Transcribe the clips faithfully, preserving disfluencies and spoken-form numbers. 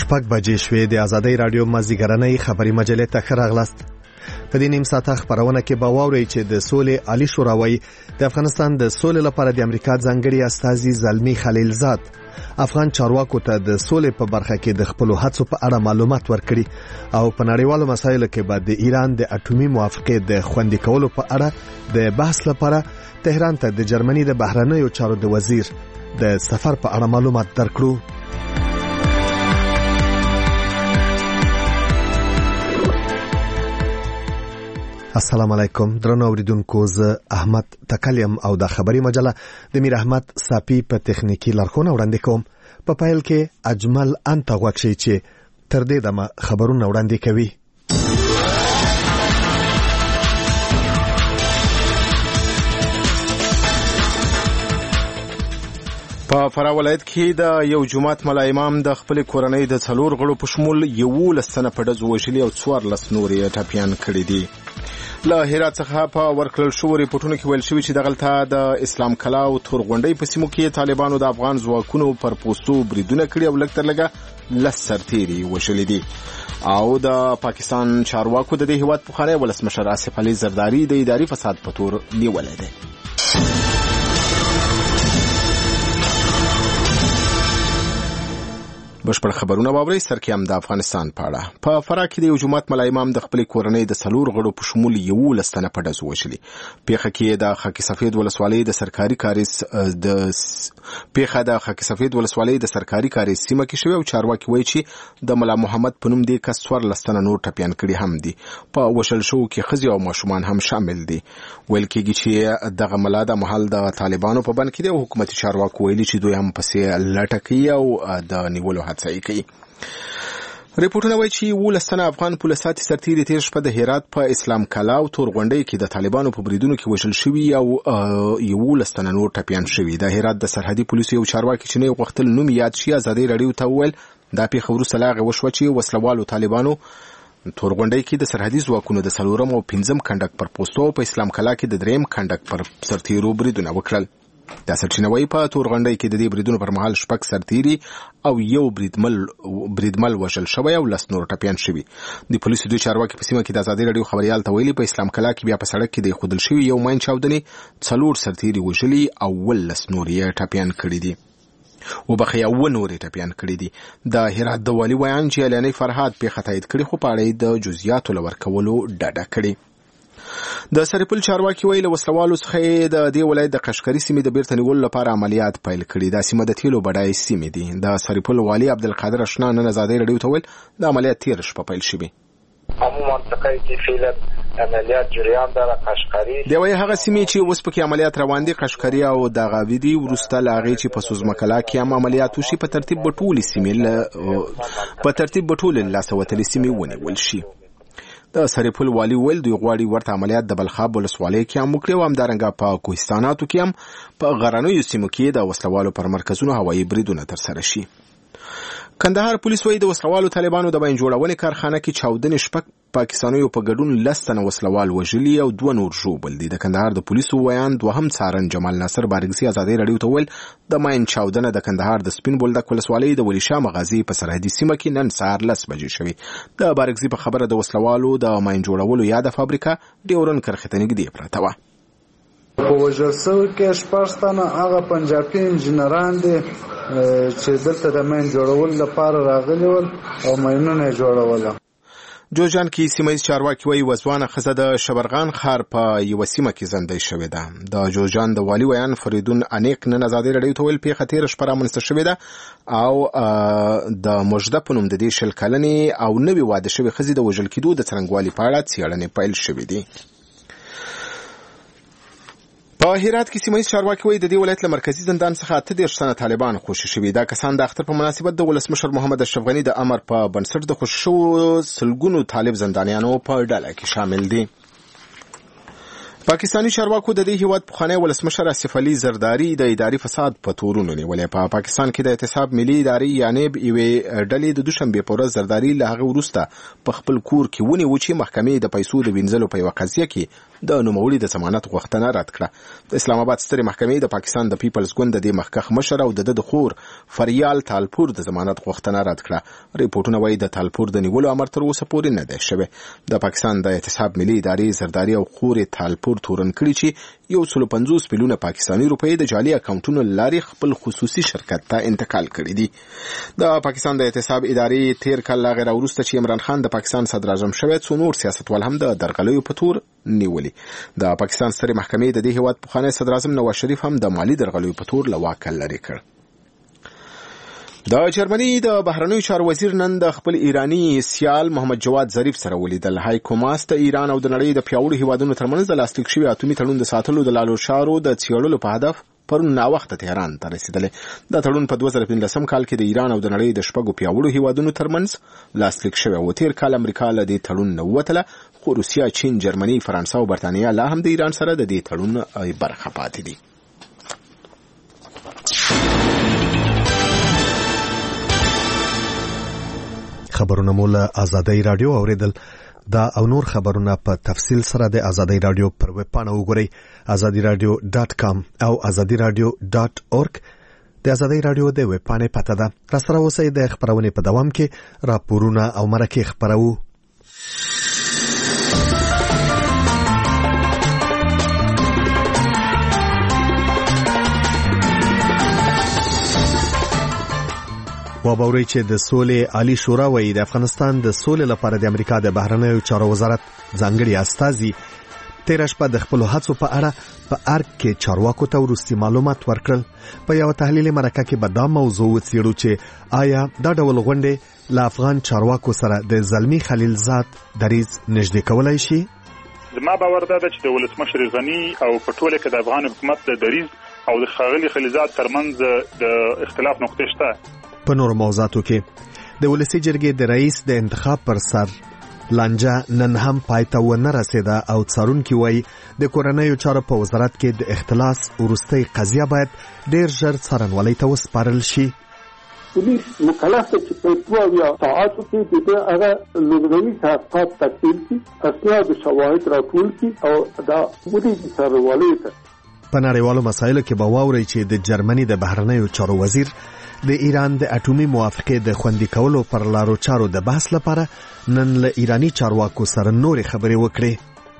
شپږ بجې شوې. د آزادۍ رادیو مازدیګرنۍ خبري مجلې ته ښه راغلاست. په دې نیم ساعته خبرونه کې به واورئ چې د سولې عالی شورا د افغانستان د سولې لپاره د امریکا ځانګړي استازي زلمی خلیلزاد افغان چارواکو ته د سولې په برخه کې د خپل هڅو په اړه معلومات ورکړي او په نړیوالو مسایلو کې به د ایران د اټومي موافقې د خوندي کولو په اړه د بحث لپاره تهران ته د جرمني د بهرنیو چارو د وزیر د سفر په اړه معلومات درکړو. السلام علیکم درنو اوریدونکو، زه احمد تکلیم او د خبري مجله د میر احمد صافی په تخنیکی لارښوونه وړاندې کوم. په پایل کې اجمل انت غوښی چې تر دې دمه خبرونه وړاندې کوي. په فراه ولایت کې د یو جماعت ملا امام د خپل کورنۍ د څلور غړو په شمول یولس تنه په ډزو وژلي او څوارلس نور یې ټپیان کړي دي. له هرات څخه په ورکړل شوو ریپورتونو کې ویل شوي چې دغلته د اسلام کلا او تورغونډۍ په سیمو کې طالبانو د افغان ځواکونو پر پوستو بریدونه کړي او لږ تر لږه لس سرتیري وژلي دي. او د پاکستان چارواکو د دې هیواد پخوانی ولسمشر آصف علي زرداري د اداري فساد په تور نیولی دی. بشپړ خبرونه واورئ. سرکیم د افغانستان په اړه. په فراه کې د یو جماعت ملا امام د خپل کورنۍ د څلور غړو په شمول یولس تنه په ډزو وژلي. پیښه کې د خاکی سفید ولسوالۍ د سرکاري کاریز د پیښه د خاکی سفید ولسوالۍ د سرکاري کاریز سیمه کې شوی او چارواکي وایي چې د ملا محمد په نوم د څوارلس تنه نور ټپیان کړي هم دي. په وشل شو کې ښځې او ماشومان هم شامل دي. ویل کېږي چې دغه ملا د محل د طالبانو په بند کې دی او حکومتي چارواکو ویلي چې دوی هم پسې لټه کوي او د نیولو صحیح کوي. ریپورتونه وایي چې یولس تنه افغان پولیساتي سرتیري تیر شپه د هرات په اسلام کلا او تورغونډۍ کې د طالبانو په بریدونو کې وژل شوي او یولس تنه نور ټپیان شوي. د هرات د سرحدي پولیسو یو چارواکي چې نه غوښتل نوم یاد شي ازادۍ رادیو ته وویل دا پیښه وروسته له هغې وشوه چې وسلوالو طالبانو تورغونډۍ کې د سرحدي ځواکونو د څلورم او پنځم کنډک پر پوستو په اسلام کلا کې د دریم کنډک پر سرتیرو بریدونه وکړل. دا سرچینه وایي په تورغونډۍ کې د دې بریدونو پر مهال شپږ سرتیري او یو بریدمل بریدمل وژل شوی او لس نور ټپیان شوي. د پولیسو دوی چارواکي په سیمه کې د ازادۍ رادیو خبریال ته ویلي په اسلام کلا کې بیا په سړک کې د ایښودل شوي یو ماین چاودنې څلور سرتیري وژلي او ولس نور یې ټپیان کړي دي. وبخښئ اووه نور یې ټپیان کړي دي. د هرات د والي ویان جیلاني فرهاد پیښه تایید کړې خو په اړه یې د جزئیاتو له ورکولو ډډه کړې. د سرپل چارواکي ویل وسلوالو څخه د دې ولایت د قشقري سیمې د بیرته نیولو لپاره عملیات پیل کړي. دا سیمه د تیلو بډای سیمې دي. د سرپل والي عبدالقادر اشنا نن ازادۍ رادیو ته ویل د عملیات تیر شپه پیل شوي. همون منطقه کې فعلا عملیات جریان داره قشقري دی وایي هغه سیمې چې اوس پکې عملیات روان دي قشقري او د غاوی دي. وروسته له هغې چې په سوزمکلا کې هم عملیات وشي په ترتیب به ټولې سیمې په ترتیب به ټولې له لاسه وتلې سیمې ونیول شي. د سرپل والي ویل دوی غواړي ورته عملیات د بلخاب ولسوالۍ کې هم وکړي او همدارنګه په کوهستاناتو کې هم په غرنیو سیمو کې د وسلوالو پر مرکزونو هوایي بریدونه ترسره شي. کندهار پولیس وایي د وسلوالو طالبانو د باین جوړونې کارخانه کې چاودنې شپږ پاکستانیو په ګډون لس تنه وسلوال وژلي او دوه نور ژوبل دي. د کندهار د پولیسو ویان دوهم څارن جمال ناصر بارګزي ازادۍ رادیو ته ویل د ماین چاودنه د کندهار د سپین بولدک ولسوالۍ د ولی شاه مغازي په سرحدي سیمه کې نن سهار لس بجې شوې. د بارګزي په خبره د وسلوالو د ماین جوړولو یاده فابریکه ډیورن کرخې ته نږدې پرته وه. په وژل سوي کې شپږ تنه هغه پنجابي انجینران دي چې دلته د ماین جوړولو لپاره راغلي ول او ماینونه یې جوړول. جوجان کې سیمایي چارواکي وایي وځوانه ښځه د شبرغان ښار په یوه سیمه کې زندۍ شوې ده. د جوجان د والي ویان فریدون انیک نن ازادۍ رادیو ته ویل پیښه تېره شپه رامنځته شوې ده او د مژده په نوم د دې شل کلنې او نوې واده شوې ښځې د وژل کېدو د څرنګوالي په اړه څېړنې پیل شوې دي. په هرات کې سیمه ییز چارواکي وایي د دې ولایت له مرکزي زندان څخه اته دېرش تنه طالبان خوشي شوي. دا کسان د اختر په مناسبت د ولسمشر محمد اشرف غني د امر په بنسټ د خوشي شوو سلګونو طالب زندانیانو په ډله کې شامل دي. پاکستانی چارواکو د دې هیواد پخوانی ولسمشر آصف علي زرداری د اداري فساد په تورونو نیولې. په پاکستان کې د احتساب ملي ادارې یعنی یوې ډلې د دوشنبه په ورځ زرداری له هغه وروسته په خپل کور کې ونیو چې محکمې د پیسو د وینځلو په یوه قضیه کې د نوموړي د ضمانت غوښتنه رد کړه. د اسلام آباد سترې محکمې د پاکستان د پیپلز ګوند د مخکښ مشر او د د خور فریال تالپور د ضمانت غوښتنه رد کړه. ریپورتونه وايي د تالپور د نیولو امر تر اوسه پورې نه دی شوی. د پاکستان د احتساب ملي ادارې زرداری او خور تالپور تورن کړي چې یو سل پنځوس میلیونه پاکستاني روپۍ د جعلي اکاونټونو لارې خپل خصوصي شرکت ته انتقال کړي دي. د پاکستان د احتساب ادارې تیر کال لا غیر وروسته چې عمران خان د پاکستان صدر اعظم شوی څو نور سیاستوال هم د درغلیو په تور نیولي. د پاکستان سترې محکمې د دې هیواد پخوانی صدر اعظم نواز شریف هم د مالی درغلیو په تور له واکه لرې کړ. د جرمني د بهرنیو چارو وزیر نن د خپل ایرانی سیال محمد جواد ظریف سره ولیدل. هاي کوماس د ایران او د نړۍ د پیاوړو هیوادونو ترمنځ د لاسلیک شوي اتومي تړون د ساتلو د لارو چارو د څېړلو په هدف پرون ناوخته تهران ته رسیدلې. دا تړون په دوه زره پنځلسم کال کې د ایران او د نړۍ د شپږو پیاوړو هیوادونو ترمنځ لاسلیک شوی و. تیر کال امریکا له دې تړون نه ووتله، خو روسیه، چین، جرمني، فرانسه او برتانیا لا هم د ایران سره د دې تړون برخه پاتې دي. خبرونه مو له آزادۍ رادیو اوریدل. دا او نور خبرونه په تفصیل سره د آزادۍ رادیو پر ویب پاڼه وګورئ آزادی رادیو ډاٹ کام او آزادی رادیو ډاٹ اورګ. د آزادۍ رادیو د ویب پاڼې پته ده. را سره اوسئ. د خبرونې په دوام کې راپورونه او مرکې خبرو. وبوري چې د سولې عالی شورا وایي د افغانستان د سولې لپاره د امریکا د بهرنیو چارو وزارت ځانګړي استازي تیر شپه د خپل هڅو په اړه په ارګ کې چارواکو ته وروستي معلومات ورکړل. په یو تحلیلي مرکه کې به دا موضوع وڅېړو چې آیا دا ډول غونډې له افغان چارواکو سره د زلمی خلیلزاد دریځ نږدې کولای شي. زما باور دا ده چې د ولسمشر غنی او په ټوله کې د افغان حکومت د دریځ او د ښاغلي خلیلزاد ترمنځ د اختلاف نقطې شته. په نور موضوعاتو کې د ولسی جرګې د رئیس د انتخاب پر سر لانجه نن هم پایته ونه رسیده او څارونکي وایي د کورنیو چارو په وزارت کې د اختلاس وروستۍ قضیه باید ډېر ژر څارنوالۍ ته وسپارل شي. پولیس مکلف دی چې په دوه اویا ساعتو کې د هغه لومړني تحقیقات تکمیل کړي، اسناد او شواهد راټول کړي او دا ودې څارنوالۍ ته. په نړیوالو مسایلو کې به واورئ چې د جرمني د بهرنیو چارو وزیر د ایران د اټومي موافقې د خوندي کولو پر لارو چارو د بحث لپاره نن له ایرانی چارواکو سره نورې خبرې وکړې.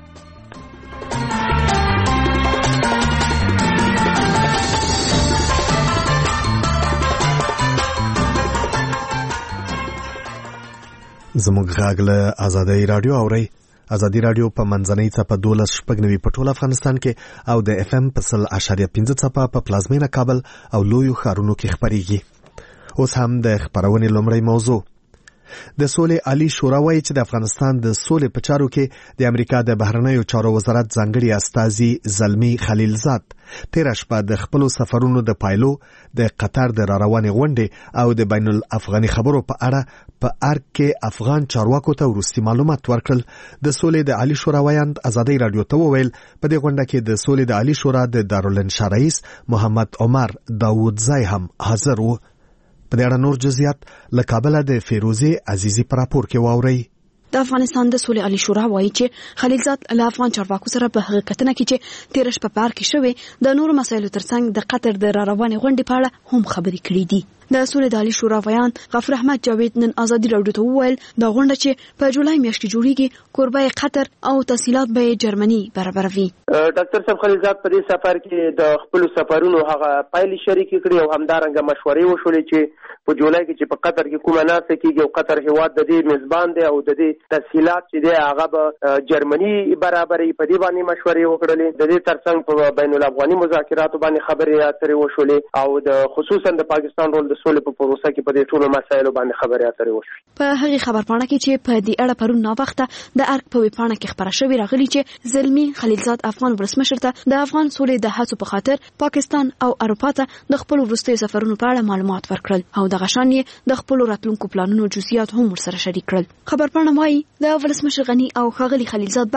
زموږ غږ له آزادۍ رادیو اورئ. آزادی رادیو په منځنۍ څپه دولس شپږ نوي په ټول افغانستان کې او د اف ام په سل اشاریه پنځه څپه په پلازمینه کابل او لویو ښارونو کې خپریږي. اوس هم د خبرونې لومړی موضوع. د سولې عالی شورا وایي چې د افغانستان د سولې په چارو کې د امریکا د بهرنیو چارو وزارت ځانګړي استازي زلمی خلیلزاد تیر شپه د خپل سفرونو د پایلو د قطر د راروانې غونډې او د بین الافغاني خبرو په اړه په ارګ کې افغان چارواکو ته وروستي معلومات ورکړل. د سولې د عالی شورا ویاند آزادۍ رادیو ته وویل په دې غونډه کې د سولې د عالی شورا د دارالانشا رئیس محمد عمر داوودزی هم حاضر و. په دې اړه نور جزئیات له کابل د فیروزي عزیزي پر راپور کې واورئ. د افغانستان د سولې عالی شورا وایي چې خلیلزاد له افغان چارواکو سره په هغه کتنه کې چې تیر شپه په ارګ کې شوې د نورو مسایلو ترڅنګ د قطر د راروانې غونډې په اړه هم خبرې کړې دي. د سولې د عالی شورا ویان غفور احمد جاوید نن آزادی رادیو ته وویل دا غونډه چې په جولای میاشت کې جوړیږي کوربه قطر او تسهیلات به جرمني برابروي. ډاکټر صاحب خلیلزاد په دې سفر کې د خپل سفرونو هغه پایلې شریکې کړې او همدارنګه مشورې وشولې چې په جولای کې چې په قطر کې کومه ناسه کېږي او قطر هیواد د دې میزبان دی او د دې تسهیلات چې دی هغه به جرمني برابرې په دې باندې مشورې وکړلې. د دې ترڅنګ په بین الافغاني مذاکراتو باندې خبرې اترې وشولې او د خصوصا د پاکستان رول د سولې په پروسه کې په دې ټولو مسایلو باندې خبرې اترې وشوې. په هغه خبرپاڼه کې چې په دې اړه پرون ناوخته د ارګ په ویبپاڼه کې خبره شوې راغلي چې زلمی خلیلزاد افغان ولسمشر ته د افغان سولې د هڅو په خاطر پاکستان او اروپا ته د خپل وروستي سفرونو په اړه معلومات ورکړل او د غشان یې د خپل راتلونکو پلانونو جزئیات هم ورسره شریک کړل. خبرپاڼه وايي د ولسمشر غنی او ښاغلي خلیلزاد بحث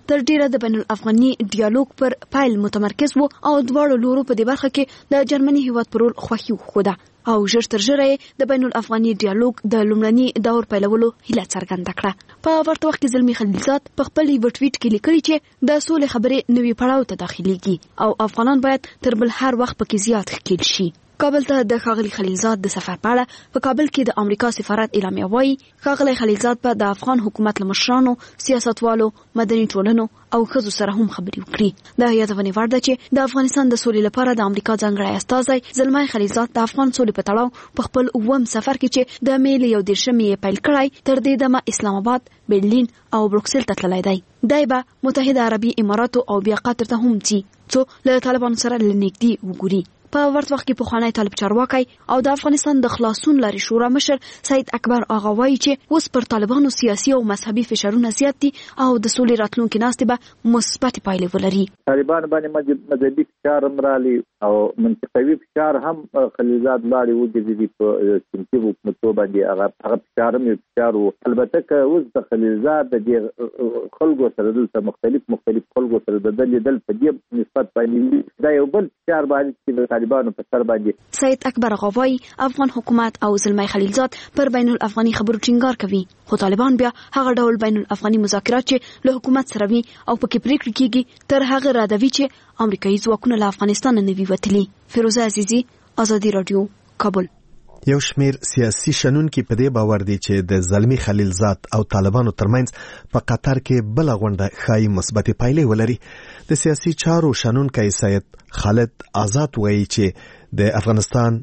تر ډیره د بین الافغاني ډیالوګ پر پایل متمرکز وو او دواړو لورو په دې برخه کې د جرمني هیواد پر رول خوښي وښوده او ژر تر ژره د بین الافغاني ډیالوګ د لومړني دور پیلولو هیله څرګنده کړه. په ورته وخت کې زلمی خلیلزاد په خپل یو ټویټ کې لیکلي چې د سولې خبرې نوي پړاو ته داخليږي او افغانان باید تر بل هر وخت پکې زیات ښکیل شي. کابل ته د ښاغلي خلیلزاد د سفر په اړه په کابل کې د امریکا سفارت اعلامیه وایي ښاغلي خلیلزاد په د افغان حکومت له مشرانو، سیاستوالو، مدني ټولنو او ښځو سره هم خبرې وکړي. د یادونې وړ ده چې د افغانستان د سولې لپاره د امریکا ځانګړی استازی زلمی خلیلزاد د افغان سولې په تړاو په خپل اووم سفر کې چې د مې له یو دېرشمې یې پیل کړی تر دې دمه اسلام آباد، برلین او بروکسل ته تللی دی. دی به متحده عربي اماراتو او بیا قطر ته هم ځي څو له طالبانو سره له نږدې وګوري. په ورته وخت کې پخوانی طالب چارواکی او د افغانستان د خلاصون لارې شورا مشر سید اکبر آغا وایي چې اوس پر طالبانو سیاسي او مذهبي فشارونه زیات دي او د سولې راتلونکي ناستې به مثبتې پایلې ولري. طالبان باندې مذهبي فشار هم رالي او منطقوي فشار هم خلیلزاد لاړې وګرځېدي په سیمتي حکومتو باندې هغه فشار هم فشار و. البته که اوس د خلیلزاد د دې خلکو سره دلته مختلف مختلف خلکو سره د دې دل په دې نسبت باندې دا یو بل فشار باندې طالبانو په سر باندې. سید اکبر غوای افغان حکومت او زلمی خلیلزاد پر بین الافغاني خبرو ټینګار کوي خو طالبان بیا هغه ډول بین الافغاني مذاکرات چې له حکومت سره وي او پکې پریکړې کیږي تر هغه رادوي چې امریکایي ځواکونه له افغانستان نه وي وتلي. فیروزه عزیزی، آزادي رادیو، کابل. یو شمیر سیاسي شنونکي په دې باور دي چې د زلمی خلیلزاد او طالبانو ترمنځ په قطر کې بل غونډه خای مثبت پایلې ولري. د سیاسي چارو شنونکي سید خالد آزاد وایي چې د افغانستان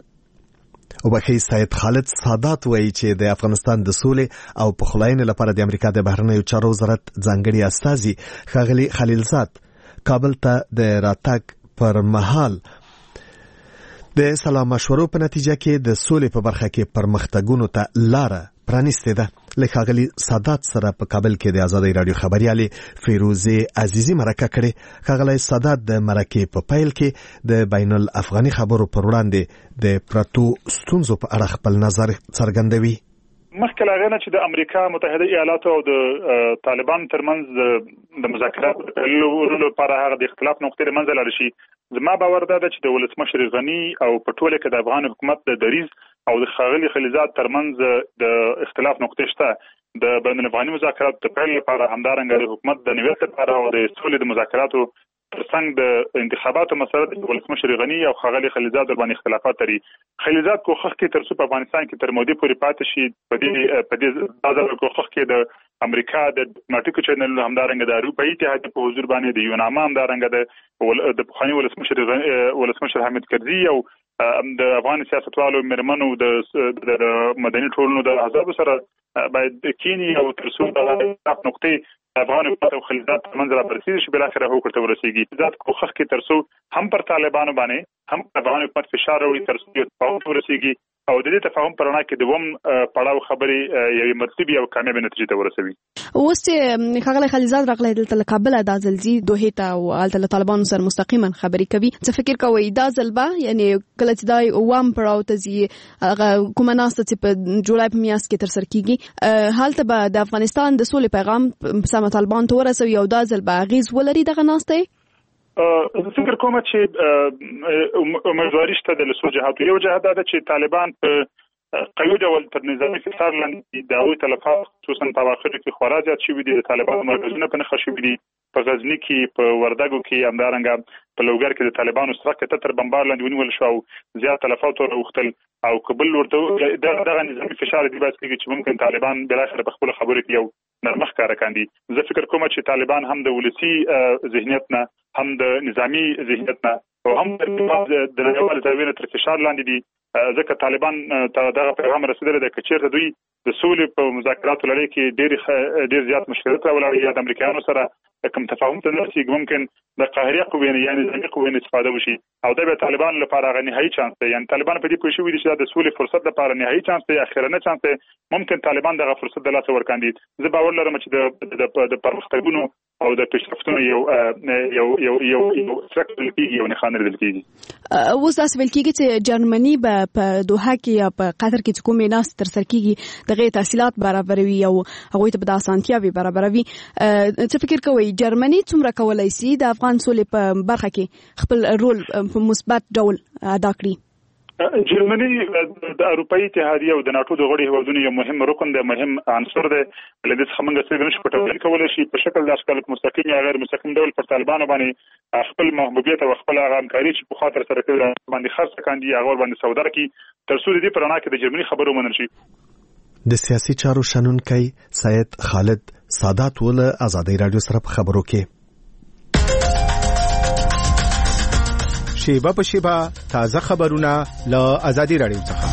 او بخي سید خالد سادات وایي چې د افغانستان د سولې او پخلاینې لپاره د امریکا د بهرنیو چارو وزارت ځانګړي استازي ښاغلي خلیلزاد کابل ته د راتګ پر مهال د سلا مشورو په نتیجه کې د سولې په برخه کې پرمختګونو ته لاره پرانیستې ده. له ښاغلي سادات سره په کابل کې د آزادۍ راډیو خبريالې فیروزه عزیزی مرکه کړې. ښاغلی سادات د مرکې په پیل کې د بین الافغاني خبرو پر وړاندې د پرتو ستونزو په اړه خپل نظر څرګندوي. مخکې لا غنه چې د امریکا متحده ایالاتو او د طالبان ترمنځ د مذاکرات لپاره هغه د اختلاف نقطې منځ لري شي. زما باور ده چې د ولسمشر غنی او په ټوله کې د افغان حکومت د دریز او د ښاغلي خلیلزاد ترمنځ د اختلاف نقطې شته. د بین الافغاني مذاکرات د پیل لپاره همدارنګه د حکومت د نیولو لپاره او د سولې د مذاکراتو ترڅنګ د انتخاباتو مسله د ولسمشر غنی او ښاغلي خلیلزاد باندې اختلافات لري. خلیلزاد کوښښ کوي تر څو په افغانستان کې تر مودې پورې پاتې شي. په دې په دې بازار کوښښ کوي د امریکا د ډیپلوماټیک چینل همدارنګه د اروپایي اتحاد په حضور باندې د یوناما همدارنګه د د پخوانی ولسمشر ولسمشر حامد کرزي او د افغان سیاستوالو مرمنو د مدني ټولنو د احزاب سره باید کینی او تر څو د نقطې افغان حکومت او خلیلزاد ترمنځ را برسېږي چې بالاخره حکومت ته ورسېږي. ذات کوښښ کوي تر څو هم پر طالبانو باندې هم افغان حکومت فشار راوړي تر څو تفاهم ورسېږي او د دې تفاهم پر وړاندې کې دوم پړاو خبرې یوې مرتبه او کامیابه نتیجې ته ورسوي. اوس چې ښاغلی خلیلزاد راغلی دلته له کابل د ځلځي دوه ته او هلته له طالبانو سره مستقیما خبرې کوي، څه فکر کوئ دا ځل به یعنی کله چې دا اووم پړاو ته ځي هغه کومه ناسته چې په جولای په میاشت کې ترسره کیږي هلته به د افغانستان د سولې پیغام سم طالبان ته ورسوي او دا ځل به اغیز ولري دغه ناسته؟ زه فکر کوم چې امیدواري شته د لسو جهاتو. یو جهت دا ده چې طالبان په قوي ډول تر نظامي فشار لاندې د هغوی تلفات خصوصا په اواخرو کې خورا زیات شوي دي. د طالبانو مرکزونه په نښه شوي دي. په غزني کې، په وردګو کې، همدارنګه په لوګر کې د طالبانو سره کته تر بمبار لاندې ونیول شو او زیات تلفات ورغتل او قبل ورته دغه نظامي فشار دی بس کې چې ممکن طالبان بلاخره په خپل خبرو کې یو نرمخ کار کاندي. زه فکر کوم چې طالبان هم د ولسی ذهنیت نه هم د نظامی ذهنیت نه او هم د نړیوال ځایونو تر فشار لاندې دي. ځکه طالبان ته دغه پیغام رسیدلی دی چې چیرته دوی د سولې په مذاکراتو لړۍ کې ډېر ډېر زیات مشکلات راولاړي یا د امریکایانو سره کوم تفاهم ته نرسېږي ممکن د قاهرې قوې نه یا نظامي قوې نه استفاده وشي او دا به طالبان لپاره هغه نهایي چانس دی. یعنې طالبان په دې پوه شوي دي چې دا د سولې فرصت لپاره نهایي چانس دی، اخرنه چانس دی. ممکن طالبان دغه فرصت د لاسه ورکاندي. زه باور لرم چې د د پرمختګونو او د پیشرفتونو یو یو یو یو یو سترکچر کیږي او نه خانر دل کیږي. اوس داس ویل کیږي چې جرمني په دوحه کې یا په قطر کې چې کومې ناس تر سر کیږي دغه تحصیلات برابروي او هغه ته په اسانتیاوي برابروي. څه فکر کوي جرمني څومره کولای شي د افغان سولې په برخه کې خپل رول په مثبت ډول ادا کړي؟ جرمني د اروپאי اتحادیه او د ناتو د غړي هیوادونو یو مهم رکن دی، مهم عنصر دی. لدې څخه موږ څه نشو پټول کولای شي په شکل د اشکال مستقیم یا غیر مستقیم ډول پر طالبانو باندې خپل محبوبیت او خپل همکاري چې په خاطر سره کوي باندې خاصه کاندي هغه باندې سودا کوي تر څو دې پرانا کې د جرمني خبرو منل شي. د سیاسي چارو شنونکي سید خالد سادات ول آزادۍ رادیو سره په خبرو کې شیبه په شیبه تازه خبرونه له آزادۍ رادیو څخه.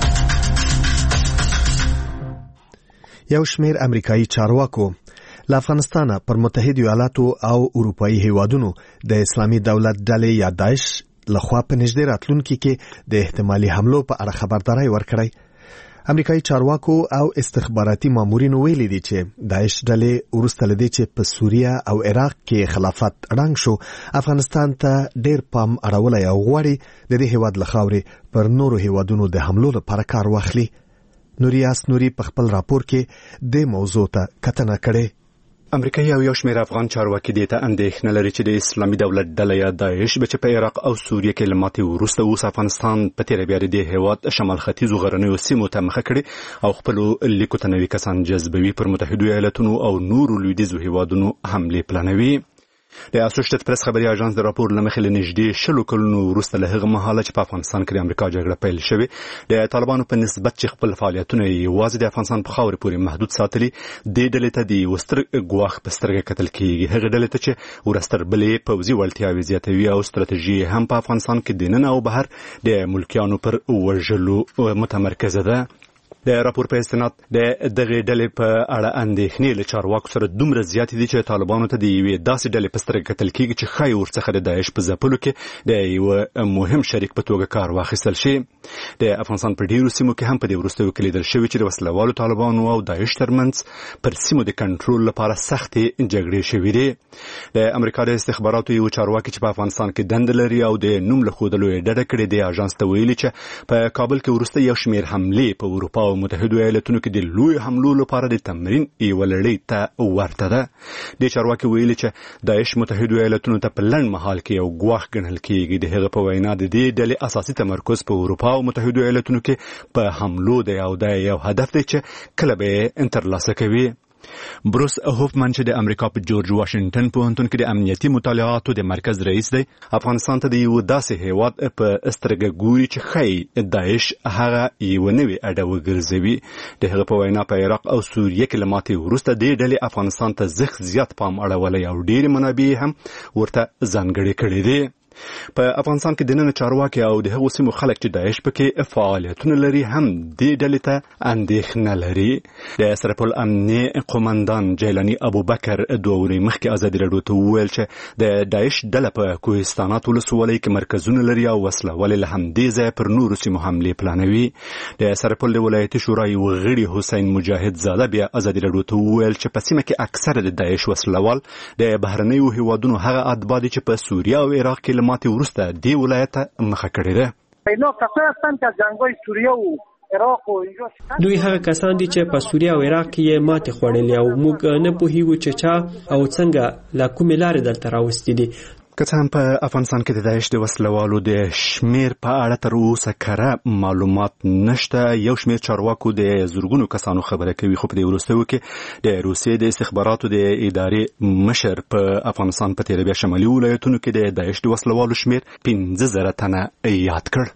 یو شمیر امریکایي چارواکو له افغانستان پر متحده ایالاتو او اروپאי هیوادونو د اسلامي دولت ډلې یا داعش لخوا په نږدې راتلونکي کې د احتمالي حملو په اړه خبرداري ورکړی. امریکایي چارواکو او استخباراتي مامورین ویلي دي چې داعش ډلې وروسته لدی چې په سوریه او عراق کې خلافت ړنګ شو افغانستان ته ډېر پام اړولای او غواړي د دې هیواد لخواوري پر نورو هیوادونو د حملو لپاره کار واخلي. نوریاس نوري په خپل راپور کې د موضوع ته کتنه کړې. امریکایي او یو شمېر افغان چارواکي دې ته اندېښنه لري چې د اسلامي دولت ډله یا داعش به په عراق او سوریه کې له ماتې وروسته اوس افغانستان په تېره بیا د دې هېواد شمال ختیځو غرنیو سیمو ته مخه کړي او خپلو لیکو ته نوي کسان جذبوي پر متحدو ایالتونو او نورو لویدیځو هېوادونو حملې پلانوي. د اسوسییټډ پریس خبري اژانس د راپور لمخې له نږدې شلو کلونو وروسته له هغه مهاله چې په افغانستان کې د امریکا جګړه پیل شوې د طالبانو په نسبت چې خپل فعالیتونه یوازې د افغانستان په خاورې پورې محدود ساتلي د ډلې ته د وستر ګواښ په سترګه کتل کیږي. هغه ډلې ته چې ورستر بلې پوځي وړتیاوې زیاتوي او ستراتیژي هم په افغانستان کې د نن او بهر د ملکیانو پر وژلو متمرکزه ده. د راپور په استناد د دغه ډلې په اړه اندېښنې له چارواکو سره دومره زیاتې دي چې طالبانو ته د یوې داسې ډلې په سترګه کتل کیږي چې ښایي ورڅخه د داعش په ځپلو کې د یوه مهم شریک په توګه کار واخیستل شي. د افغانستان په ډیرو سیمو کې هم په دې وروستیو کې لیدل شوي چې د وسلوالو طالبانو او داعش ترمنځ پر سیمو د کنټرول لپاره سختې جګړې شوې دي. د امریکا د استخباراتو یو چارواکي چې په افغانستان کې دنده لري او د نوم له ښودلو یې ډډه کړې د اژانس ته ویلي چې په کابل کې وروسته یو شمېر حملې په اروپا او متحدو ایالتونو کې د لوی حملو لپاره د تمرین یوه لړۍ ته ورته ده. د چارواکي ویلي چې داعش متحدو ایالتونو ته په لنډ مهال کې یو ګواښ ګڼل کیږي. د هغه په وینا د دې ډلې اساسي تمرکز په اروپا او متحدو ایالتونو کې په حملو دی او دا یو هدف دی چې کله به ترلاسه کوي. بروس هوفمن چې د امریکا په جورج واشنگټن پوهنتون کې د امنیتي مطالعاتو د مرکز رئیس دی افغانستان ته د یو داسې هیواد په سترګه ګوري چې ښایي داعش هغه یوه نوې اډه وګرځوي. د هغه په وینا په عراق او سوریه کې له ماتې وروسته دې ډلې افغانستان ته زښت زیات پام اړولی او ډېرې منابع هم ورته ځانګړې کړې دي. په افغانستان کې د نن چارواکي او د هغو سیمو خلک چې داعش پکې فعالیتونه لري هم دې ډلې ته اندېښنه لري. د سرپل امني قومندان جیلاني ابوبکر دوه ورځې مخکې ازادي راډیو ته وویل چې د داعش ډله په کوهستانات ولسوالۍ کې مرکزونه لري او وسله والې له همدې ځایه پر نورو سیمو حملې پلانوي. د سرپل د ولایتي شورا یو غړي حسین مجاهد زاده بیا ازادي راډیو ته وویل چې په سیمه کې اکثره د داعش وسلوال د بهرنیو هیوادونو هغه اتباع دي چې په سوریه او عراق کې ماتې وروسته دې ولایت مخه کړې ده. اینا کسان هستند که جنگ‌های سوریه و عراق و اینجا دوی هغه کسان دي چې په سوریه او عراق کې ماتې خوړلې او موږ نه پوهیږو چې چا او څنګه لا کومې لارې دلته راوستي دي. که څه هم په افغانستان کې د داعش د وسلوالو د شمیر په اړه تر اوسه کره معلومات نشته. یو شمیر چارواکو د زرګونو کسانو خبره کوي خو په دې وروستیو کې د روسیې د استخباراتو د ادارې مشر په افغانستان په تېره بیا شمالي ولایتونو کې د داعش د وسلوالو شمیر پنځه زره تنه یاد کړ.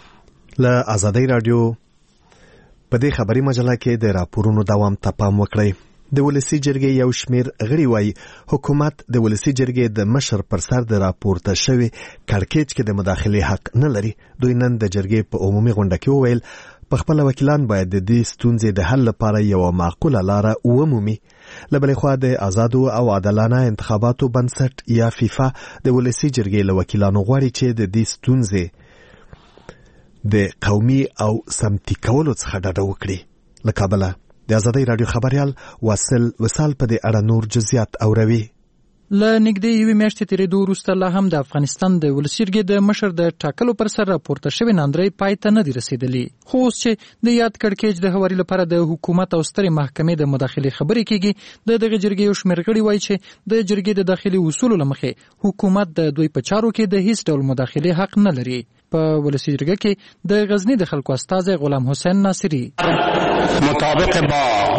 له آزادۍ راډیو په دې خبري مجله کې د راپورونو دوام ته پام وکړئ. د ولسی جرګې یو شمیر غړي وایي حکومت د ولسی جرګې د مشر پر سر د راپورته شوی کړکېچ کې د مداخلې حق نه لري. دوی نن د جرګې په عمومي غونډه کې وویل په خپل وکیلان باید د دې ستونزې د حل لپاره یو معقوله لاره ومومي. له بلې خوا د آزادو او عادلانه انتخاباتو بنسټ یا فیفا د ولسی جرګې له وکیلانو غواړي چې د دې ستونزې د قومي او سمتي کولو څخه ډډه وکړي. له کابله د آزادۍ راډیو خبريال واصل وصال په دې اړه نور جزئیات اوروي. ل نګدې یوې میاشتې تیرېدو وروسته لا هم د افغانستان د ولسي جرګې د مشر د ټاکلو پر سر راپورته شوې ناندرۍ پای ته نه دي رسېدلي. خو اوس چې د یاد کړکېچ د هواري لپاره د حکومت او سترې محکمې د مداخلې خبرې کېږي، د دغه جرګې یو شمېر غړي وایي چې د جرګې د داخلي اصولو له مخې حکومت د دوی په چارو کې د هیڅ ډول مداخلې حق نه لري. په ولسي جرګه کې د غزنی د خلکو استازی غلام حسین ناصری مطابق با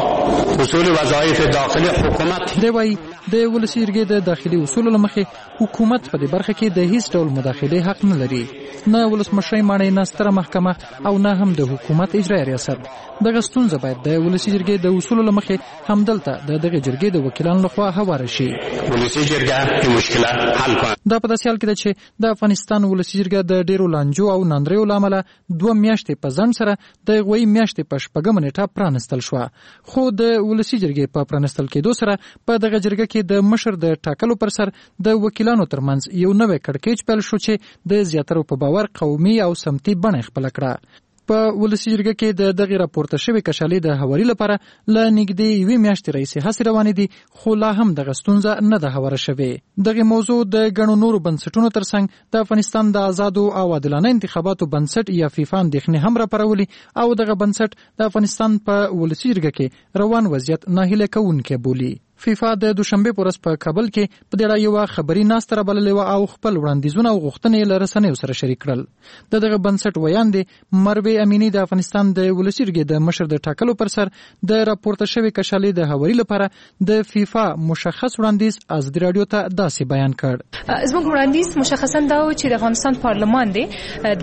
اصول وظایف داخلي حکومت دی وایي د ولسي جرګې د داخلي اصولو له مخې حکومت په دې برخه کې د هیڅ ډول مداخلې حق نه لري، نه ولسمشر ماڼۍ، نه ستره محکمه او نه هم د حکومت اجرایي ریاست. دغه ستونزه باید د ولسي جرګې د اصولو له مخې همدلته د دغه جرګې د وکیلانو لخوا هواره شي. ولسي جرګه د مشکلات حل کوي. دا په داسې حال کې ده چې د افغانستان ولسي جرګه د ډیرو لانجو او ناندریو له امله دوه میاشتې په ځنډ سره د هغوی میاشتې په شپږمه نیټه پرانستل شوه. خو د ولسي جرګې په پرانستل کېدو سره په دغه جرګه کې د مشر د ټاکلو پر سر د وکیلانو ترمنځ یو نوی کړکېچ پیل شو چې د زیاترو په باور قومي او سمتي بڼه خپله کړه. په ولسي جرګه کې د دغې راپورته شوې کشالې د هواري لپاره له نږدې یوې میاشتې راهیسې هڅې روانې دي، خو لا هم دغه ستونزه نه ده هواره شوې. دغې موضوع د ګڼو نورو بنسټونو ترڅنګ د افغانستان د آزادو او عادلانه انتخاباتو بنسټ یا فیفا اندېښنې هم راپارولي او دغه بنسټ د افغانستان په ولسي جرګه کې روان وضعیت ناهیله کوونکی بولي. فیفا د دوشنبه په ورځ په کابل کې په دې اړه یوه خبري ناسته رابللې وه او خپل وړاندیزونه او غوښتنې له رسنیو سره شریک کړل. د دغه بنسټ ویاندې مروې امینی د افغانستان د ولسي جرګې د مشر د ټاکلو پر سر د راپورته شوې کشالې د هواري لپاره د فیفا مشخص وړاندیز ازادي راډیو ته داسې بیان کړ. زموږ وړاندیز مشخصا دا و چې د افغانستان پارلمان دی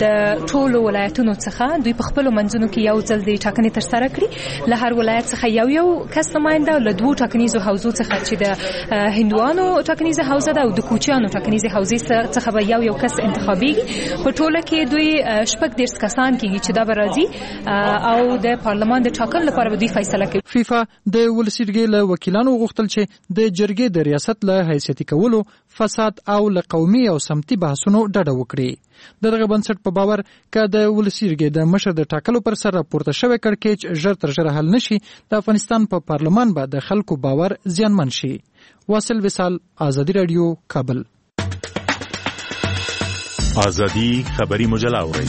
د ټولو ولایتونو څخه دوی په خپلو منځونو کې یو ځل د ټاکنې ترسره کړي، له هر ولایت څخه یو یو کس نماینده، له دوو ټاکنیزو حوزو څخه چې د هندوانو ټاکنیزه حوزه ده او د کوچیانو ټاکنیزه حوزې څخه به یو یو کس انتخابیږي. په ټوله کې دوی شپږ دېرش کسان کېږي چې دا به راځي او د پارلمان د ټاکلو لپاره به دوی فیصله کوي. فیفا د ولسي جرګې له وکیلانو غوښتل چې د جرګې د ریاست له حیثیتي کولو، فساد او له قومي او سمتي بحثونو ډډه وکړي. د دغه بنسټ په باور که د ولسي جرګې د مشر د ټاکلو پر سر راپورته شوی کړکېچ ژر تر ژره حل نشي، د افغانستان په پارلمان به د خلکو باور زیانمن شي. واصل وصال، ازادي راډیو، کابل. ازادي خبري مجله اورئ.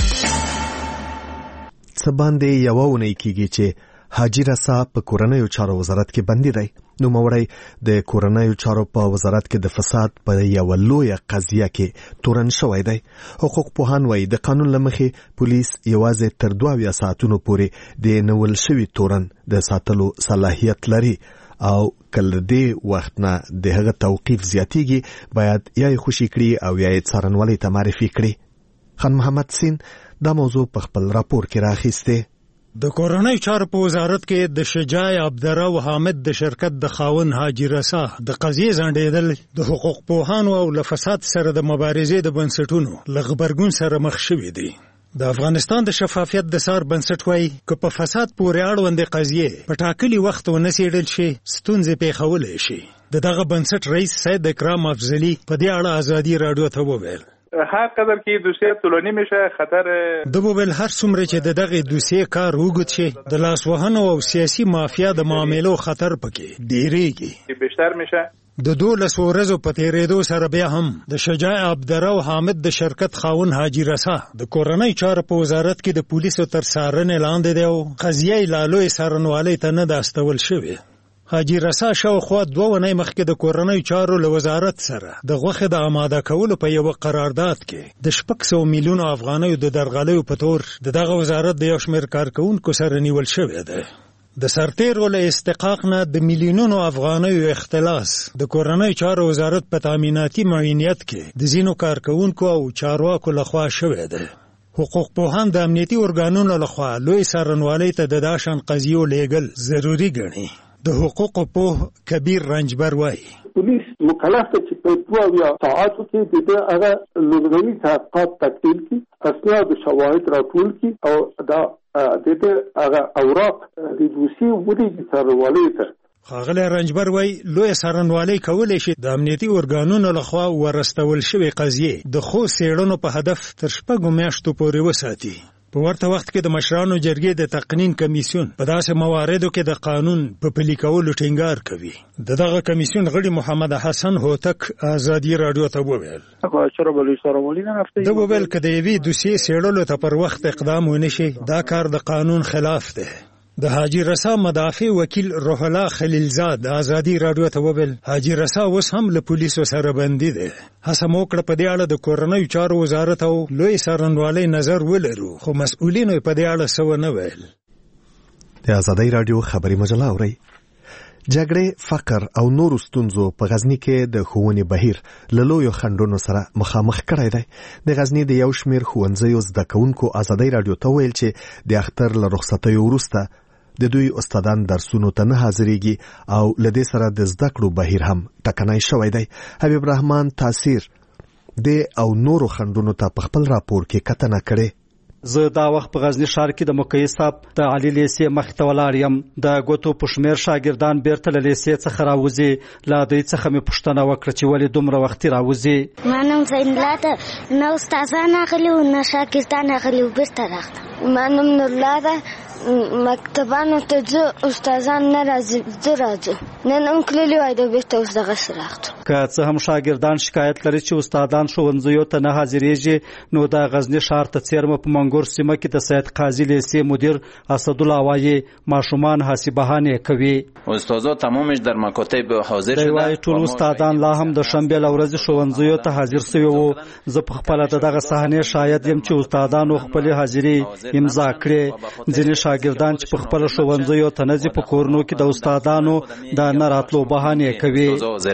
څه باندې یوه اونۍ کېږي چې حاجي رسا په کورنیو چارو وزارت کې بندي دی. نوموړی د کورنیو چارو په وزارت کې د فساد په یوه لویه قضیه کې تورن شوی دی. حقوق پوهان وایي د قانون له مخې پولیس یوازې تر دوه اویا ساعتونو پورې د نول شوي تورن د ساتلو صلاحیت لري او کله دې وخت نه د هغه توقیف زیاتیږي باید یا یې خوشي کړي او یا یې څارنوالۍ ته معرفي کړي. خان محمد سین دا موضوع په خپل راپور کې راخیسته. د کورنۍ چارو په وزارت کې د شجاع عبدالله و حامد د شرکت د خاون حاجي رسا د قضیې ځنډېدل د حقوق پوهانو او له فساد سره د مبارزې د بنسټونو له غبرګون سره مخ شوي دي. د افغانستان د شفافیت د سار بنسټ وایي که په فساد پورې اړوندې قضیې په ټاکلي وخت ونه څېړل شي ستونزې پېښولی شي. د دغه بنسټ رئیس سید اکرام افضلي په دې اړه ازادي راډیو ته وویل هر قدر که دوسیه طولانی میشه خطر د بوبل هر څومره چې د دغه دوسیه کار وګت شي د لاسوهنو او سیاسي مافیا د معاملو خطر پکې ډیریږي بیشتر میشه. د دولس ورځو په تیریدو سره بیا هم د شجاع عبدالله و حامد د شرکت خاون حاجي رسا د کورنۍ چارو په وزارت کې د پولیسو تر څارنې لاندې دی او قضیه یې لا لوی څارنوالۍ ته نه ده استول شوې. حاجي رسا شاوخوا دوه اونۍ مخکې د کورنۍ چارو له وزارت سره د غوښې د آماده کولو په یوه قرارداد کې د شپږ سوه میلیونو افغانیو د درغلیو په تور د دغه وزارت د یو شمېر کارکوونکو سره نیول شوی دی. د سرتیرو له استحقاق نه د میلیونونو افغانیو اختلاس د کورنۍ چارو وزارت په تامیناتي معینیت کې د ځینو کارکوونکو او چارواکو لخوا شوی دی. حقوق پوهان د امنیتي ارګانونو لخوا لوی څارنوالۍ ته د داشان قضیو لیږل ضروري ګڼي. د حقوق پوه کبیر رنجبر وایي پولیس مکلف دی چې په دوه اویا ساعتو کې د هغه لومړني تحقیقات تکمیل کړي، اسناد او شواهد راټول کړي او دا د دې هغه اوراق د دوسیې ولېږي څارنوالۍ ته. ښاغلی رنجبر وایي لویه څارنوالۍ کولی شي د امنیتي ارګانونو لخوا ورستول شوې قضیې د ښو څېړنو په هدف تر شپږو میاشتو پورې وساتي. په ورته وخت کې د مشرانو جرګې د تقنین کمیسیون په داسې مواردو کې د قانون په پلي کولو ټینګار کوي. د دغه کمیسیون غړي محمد حسن هوتک ازادي رادیو ته وویل د وویل که د یوې دوسیې څېړلو ته پر وخت اقدام ونه شي دا کار د قانون خلاف دی. د حاجی رسا مدافع وکیل روح الله خلیلزاد ازادي رادیو ته وویل حاجی رسا اوس هم له پولیسو سره بندي دی. هڅه مو وکړه په دې اړه د کورنیو چارو وزارت او لوی څارنوالۍ نظر ولرو خو مسؤلینو په دې اړه څه ونه ویل. د ازادي رادیو خبري مجله اورئ. جګړې، فقر او نورو ستونزو په غزني کې د ښوونې بهیر له لویو خنډونو سره مخامخ کړی دی. د غزني د یو شمېر ښوونځیو زده کوونکو ازادي رادیو ته ویل چې د اختر له رخصتیو وروسته د دوی استادان درسونو ته نه حاضرېږي او له دې سره د زده کړو بهیر هم ټکنی شوی دی. حبیب رحمان تاثیر د او نورو خنډونو ته په خپل راپور کې کتنه کړې. زه دا وخت په غزنی ښار کې د مکۍ صاحب د علي لیسې مخې ته ولاړ یم. د ګوتو په شمېر شاګردان بیرته له لیسې څخه راوځي. له دوی څخه مې پوښتنه وکړه چې ولې دومره وختي راوځي. ما نوم زینالله ده. نه استادان راغلي وو نه شاګردان راغلي وو، بیرته راغلم. ما نوم نورالله ده. مکتبانو ته ځو استادان نه راځي، زه راځم. نن هم تللي وای د بیرته اوس دغسې راغلو. که څه هم شاګردان شکایت لري چې استادان ښوونځیو ته نه حاضرېږي، نو د غزني ښار ته څیرمه په منګور سیمه کې د سید قاضي لیسې مدیر اسدالله وایي ماشومان هسې بهانې کوي. استادا تمامش در مکاتب حاضر شده. وایي ټول استادان لا هم د شنبې له ورځې ښوونځیو ته حاضر سوي وو. زه په خپله د دغه صحنې شاهد یم چې استادانو خپلې حاضري امضا کړې. ځینې شاګردان چې په خپله ښوونځیو ته نه ځي په کورنو کې د استادانو د نه راتلو بهانې کوي.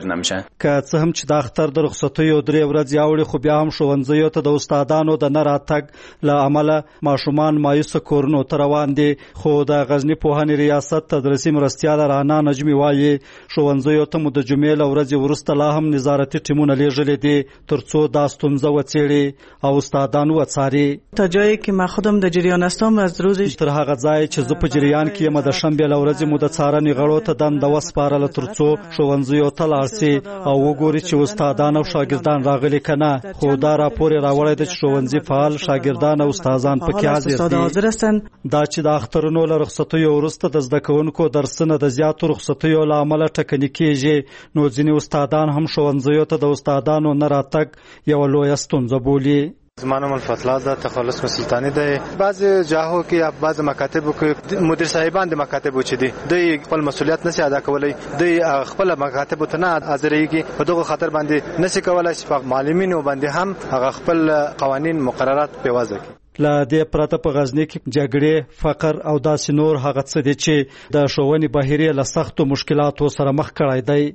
که څه هم چې د اختر د رخصتیو درې ورځې اوړي، خو بیا هم ښوونځیو ته د استادانو د نه راتګ له امله ماشومان مایوسه کورنو ته روان دي. خو د غزني پوهنې ریاست تدریسي مرستیاله رانا نجمي وایي ښوونځیو ته مو د جمعې له ورځې وروسته لا هم نظارتي ټیمونه لیږلي دي تر څو دا ستونزه وڅېړي او استادان وڅاري. تا جایی که من خودم در جریان هستم از روزش تر هغه ځای چې زه په جریان کې یم د شنبې له ورځې مو د څارنې غړو ته دنده وسپارله تر څو ښوونځیو ته لاړ سي او وګوري چې استادان او شاګردان راغلي که نه. خو دا راپور یې راوړی دی چې ښوونځي فعال، شاګردان او استادان پکې حاضر دي. دا چې د اخترونو له رخصتیو وروسته د زده کوونکو درسونه د زیاتو رخصتیو له امله ټکني کېږي، نو ځینې استادان هم ښوونځیو ته د استادانو نه راتګ یوه لویه ستونزه بولي. زما نوم الفتلا ده. تخلص سلطانی ده. بعض جاهو کې یا بعض مکاتبو کې مدیر صاحبان د مکاتبو چې دي دوی خپل مسؤلیت نشي ادا کولای. دوی خپل مکاتبو ته نه حاضرېږي. په دغه خاطر باندې نشي کولای چې معلمینو باندې هم هغه خپل قوانین مقررات په وضع کړي. له دې پرته په غزني کې جګړې، فقر او داسې نور هغه څه دي چې د ښوونې بهیر یې له سختو مشکلاتو سره مخ کړی دی.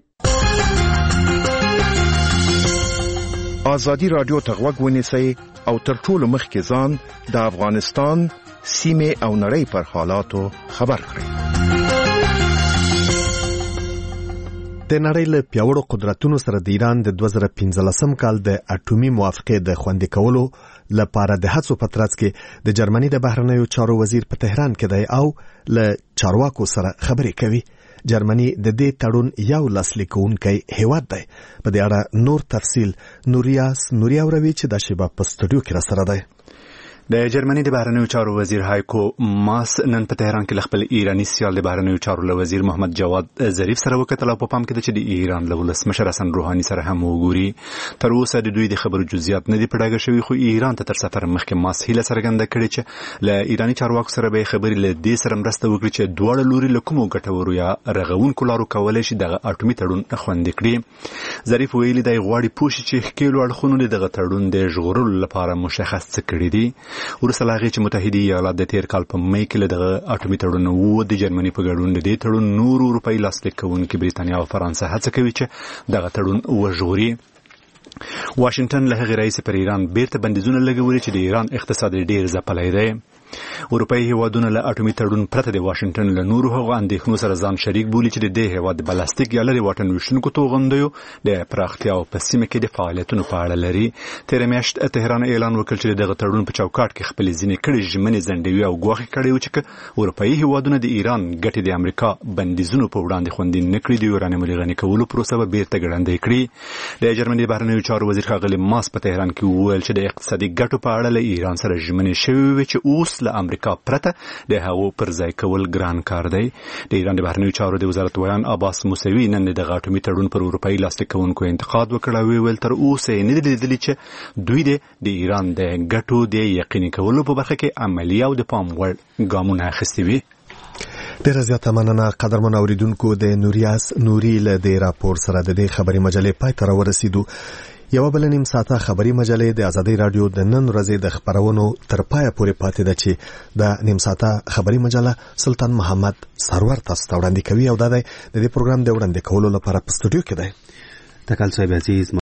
ازادي رادیو ته غوږ ونیسئ او تر ټولو مخکې ځان د افغانستان سیمې او نړۍ پر حالاتو خبر کړئ. د نړۍ له پیاوړو قدرتونو سره د ایران د دوه زره پنځلسم کال د اټومي موافقې د خوندي کولو لپاره د هڅو په ترڅ کې د جرمني د بهرنیو چارو وزیر په تهران کې دی او له چارواکو سره خبرې کوي. جرمني د دې تړون یو لاسلیک کوونکی هیواد دی. په دې اړه نور تفصیل نوریاس نوریا وروي چې د شیبه په سټوډیو کې را سره دی. د جرمني د بهرنیو چارو وزیر هایکو ماس نن په تهران کې خپل ایرانی سیال د بهرنیو چارو له وزیر محمد جواد ظریف سره وکتل او په پام کې د چې د ایران له ولسمشر حسن روحاني سره هم وګوري. تر اوسه د دوی د خبرو جزئیات نه دي پړاګه شوی، خو ایران ته تر سفر مخکې ماس هیله څرګنده کړې چې له ایرانی چارواکو سره به خبرې له دې سره مرسته وکړي چې دواړه لوري له کومو ګټورو یا رغونکو لارو کولای شي دغه اټومي تړون خوندي کړي. ظریف ویلي دی غواړي پوه شي چې ښکېلو اړخونو دغه تړون د ژغورلو لپاره مشخص څه کړي دي. ورسره لاغي چې متحده ایالات د تیر کال په مې کې دغه اټومي تړون وو د جرمني په ګډون د دې تړون نور اروپایي لاسلیک کوونکي بریتانیا او فرانسه هڅه کوي چې دغه تړون وژغوري. واشنگټن له هغې راهیسې پر ایران بیرته بندیزونه لګولي چې د ایران اقتصاد ډېر ځپلی دی. اروپایي هیوادونه له اټومي تړون پرته د واشنگټن له نورو هغو اندېښنو سره ځان شریک بولي چې د دې هیواد د بلاستیک یا لرې واټن ویشتونکو توغندیو د پراختیا او په سیمه کې د فعالیتونو په اړه لري. تېره میاشت تهران اعلان وکړ چې دغه تړون په چوکاټ کې خپلې ځینې کړې ژمنې ځنډوي او ګواښ کړی و چې اروپایي هیوادونه د ایران ګټې د امریکا بندیزونو په وړاندې خوندي نه کړي، د یورانیم د غني کولو پروسه به بیرته ګړندۍ کړي. د جرمني د بهرنیو چارو وزیر ښاغلی ماس په تهران کې وویل چې د اقتصادي ګټو په اړه له ایران سره ژمنې شوې وې چې اوس هیڅ له امریکا پرته د هغو پر ځای کول ګران کار دی. د ایران د بهرنیو چارو د وزارت ویان عباس موسوي نن د اټومي تړون پر اروپایي لاسلیک کوونکو انتقاد وکړ او ویل تر اوسه یې نه دي لیدلي چې دوی د ایران د ګټو د یقیني کولو په برخه کې عملي او د پام وړ ګامونه اخیستي وي. ډیره زیاته مننه قدرمن اوریدونکو. د نوریاس نوري له دې راپور سره د دې خبري مجلې پای ته ورسېدو. یو بل نیم ساعته خبري مجلې د آزادۍ رادیو د نن ورځې د خبرونو تر پایه پورې پاتې ده چې د نیم ساعته خبري مجله سلطان محمد سرور تاسو ته وړاندې کوي او دا د دې پروګرام د وړاندې کولو لپاره په سټوډیو کې دی. تکل صاحب عزیز